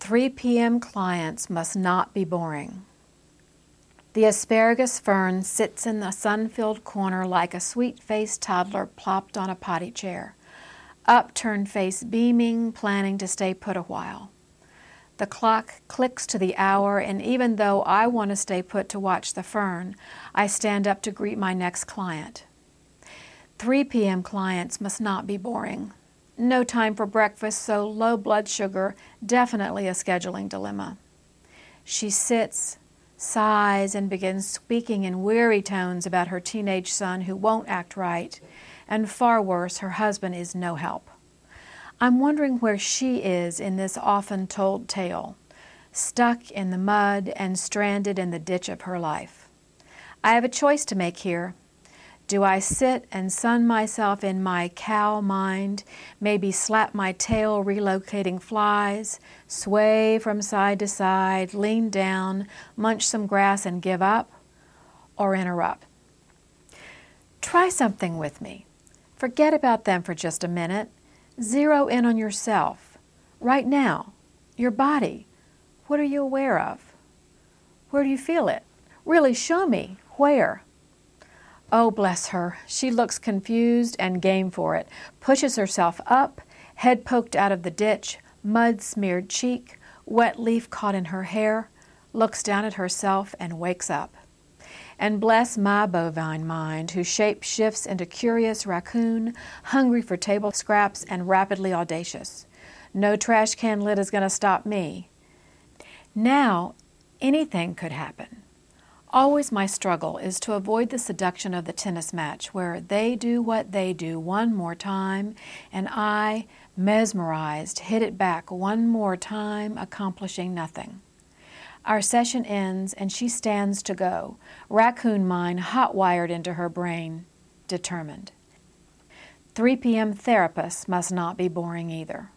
3 p.m. clients must not be boring. The asparagus fern sits in the sun-filled corner like a sweet-faced toddler plopped on a potty chair, upturned face beaming, planning to stay put a while. The clock clicks to the hour, and even though I want to stay put to watch the fern, I stand up to greet my next client. 3 p.m. clients must not be boring. No time for breakfast, so low blood sugar, definitely a scheduling dilemma. She sits, sighs, and begins speaking in weary tones about her teenage son who won't act right, and far worse, her husband is no help. I'm wondering where she is in this often told tale, stuck in the mud and stranded in the ditch of her life. I have a choice to make here. Do I sit and sun myself in my cow mind, maybe slap my tail relocating flies, sway from side to side, lean down, munch some grass and give up, or interrupt? Try something with me. Forget about them for just a minute. Zero in on yourself. Right now, your body. What are you aware of? Where do you feel it? Really, show me. Where? Oh, bless her. She looks confused and game for it, pushes herself up, head poked out of the ditch, mud-smeared cheek, wet leaf caught in her hair, looks down at herself and wakes up. And bless my bovine mind, whose shape shifts into curious raccoon, hungry for table scraps and rapidly audacious. No trash can lid is going to stop me. Now, anything could happen. Always my struggle is to avoid the seduction of the tennis match where they do what they do one more time and I, mesmerized, hit it back one more time, accomplishing nothing. Our session ends and she stands to go, raccoon mind hot-wired into her brain, determined. 3 p.m. therapists must not be boring either.